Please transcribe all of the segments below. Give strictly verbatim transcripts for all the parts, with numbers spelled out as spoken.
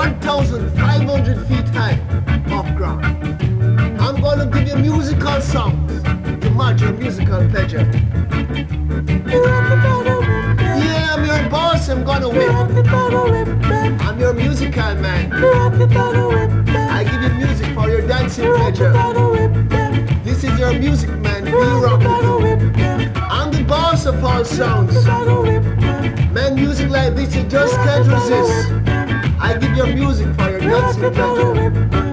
one thousand five hundred feet high off ground. I'm gonna give you musical songs to match your musical pleasure. Yeah, I'm your boss, I'm gonna win. I'm your musical man. I give you music for your dancing pleasure. This is your music man, we rock it. I'm the boss of all sounds. Man, music like this, you just can't resist. I give you music for your dancing pleasure.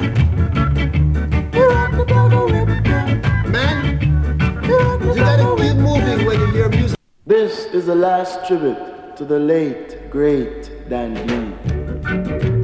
Man, you gotta keep moving when you hear music. This is the last tribute to the late, great Dan B.